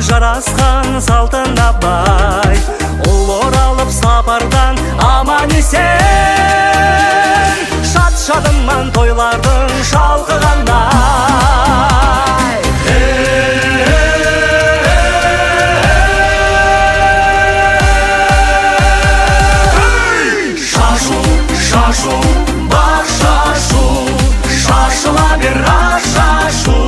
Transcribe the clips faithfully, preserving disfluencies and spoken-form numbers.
жарасқан салтына бай, ұл оралып сапардан аман есен, шат шадыман тойлардың шалқығандай. Шашу, шашу, бар шашу, шашыла бер шашу.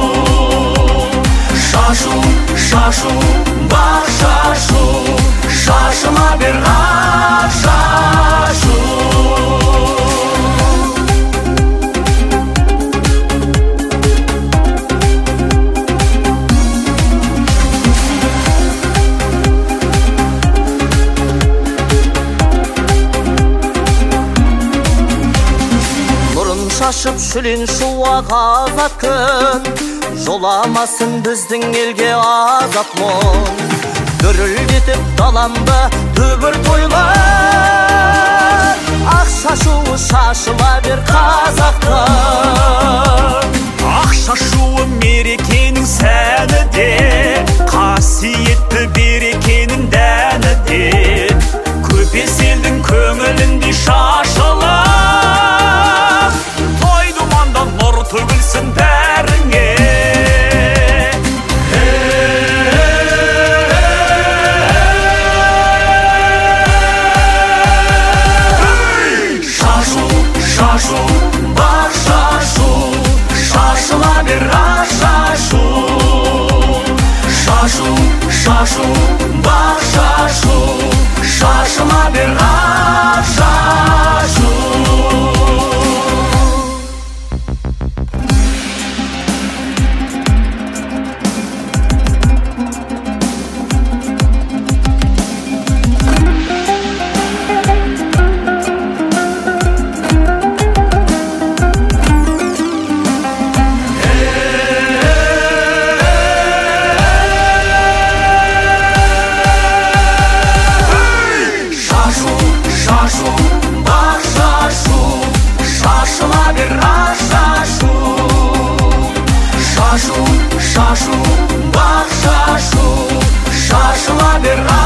Шашу, шашу, бар шашу, шашыла бер шашу. Нұрын шашып шүлен шуа қазақ күн, жоламасын біздің елге азат мұң. Дүрілдетіп даламда дүбір тойлар, ақ шашуы шашыла бер қазақтың. Ақ шашуы мерекенің сәні де, қасиетті берекенің дәні де, көпес елдің көңіліндей шашылып, той думанда нұр төгілсін бәріңе. Шашу, бар шашу, шашыла бер шашу. Шашу, шашу, бар шашу, шашыла бер шашу. Шашу, шашу, бар шашу, шашыла бер